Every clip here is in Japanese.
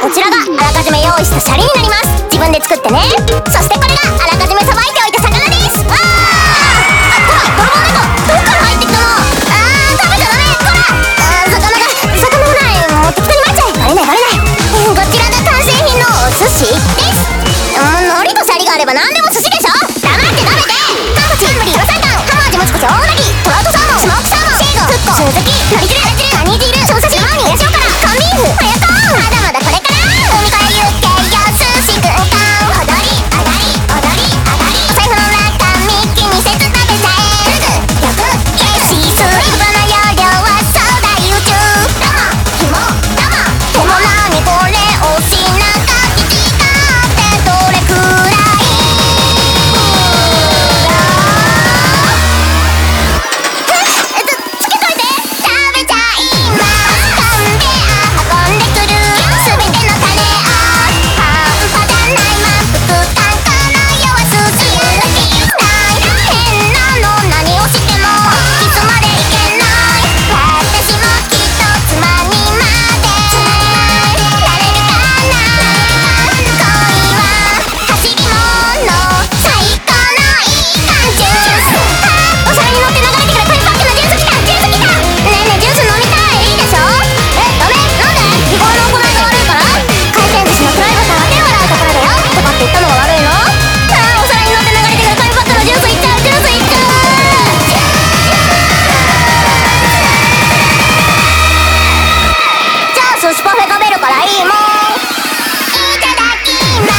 こちらがあらかじめ用意したシャリになります。自分で作ってね。そしてこれがあらかじめさばいておいた魚です。わあ、こら泥棒猫、どっから入ってきたの。食べちゃダメ。こら魚もない。もう適当に巻いちゃえ。バレないバレない。こちらが完成品のお寿司です。海苔とシャリがあれば何でも寿司でしょ。黙って食べて。カンパチ、ブリ、ロサイタン、ハマージ、ムチコチ、大うなぎ、トラウトサーモン、スモークサーモン、シーゴ、フッコ、スズキ、のり汁、カニ汁、小刺し、マウニ、ヤシオカラ、缶ビーフ、ハヤカン。まだまだこれから。海から行けよ寿司軍艦。踊り上がり踊り上がり。お財布の中身気にせず食べちゃえ。フグ、よく指数、イルカの容量は壮大宇宙。どうも、ひも、どうも。でもなにこれ、おしなかききかってどれくらい。つけといて。食べちゃいます。コンベア運んでくるすべてのタレを。半端じゃない満腹感。この世は寿司大変なの何をしてもキスまでいけない。私もきっとつまみまでなれるかな。恋は走り物最高のいい感じ。お皿に乗って流れてくる紙パックのジュース来た。ねえねえジュース飲みたい。いいでしょ。ダメ。なんで。日頃の行いが悪いから。回転寿司のプライドさんは手を洗うところだよとかって言ったのが悪いの。お皿に乗って流れてくる紙パックのジュースいっちゃう。ジュースいっちゃう。じゃあ寿司パフェ食べるからいいもん。いただきます。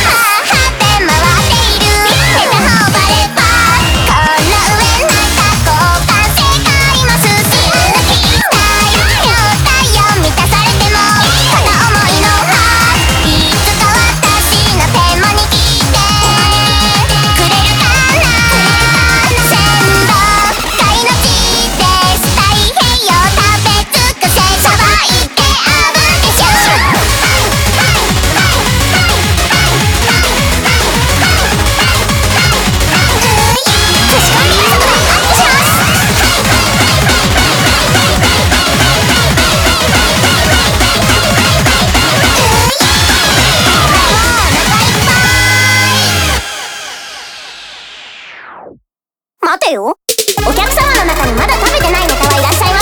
はって回っているネタ頬張ればこの上ない過去完成界も寿司歩きたい。状態を満たされてもこの想いのはいつか私の手も握ってくれるかな。鮮度界の地です。太平洋食べ尽くせ。さばいてあぶってシュッ。寿司コンビニ速度アップします。待てよ。お客様の中にまだ食べてないネタはいらっしゃい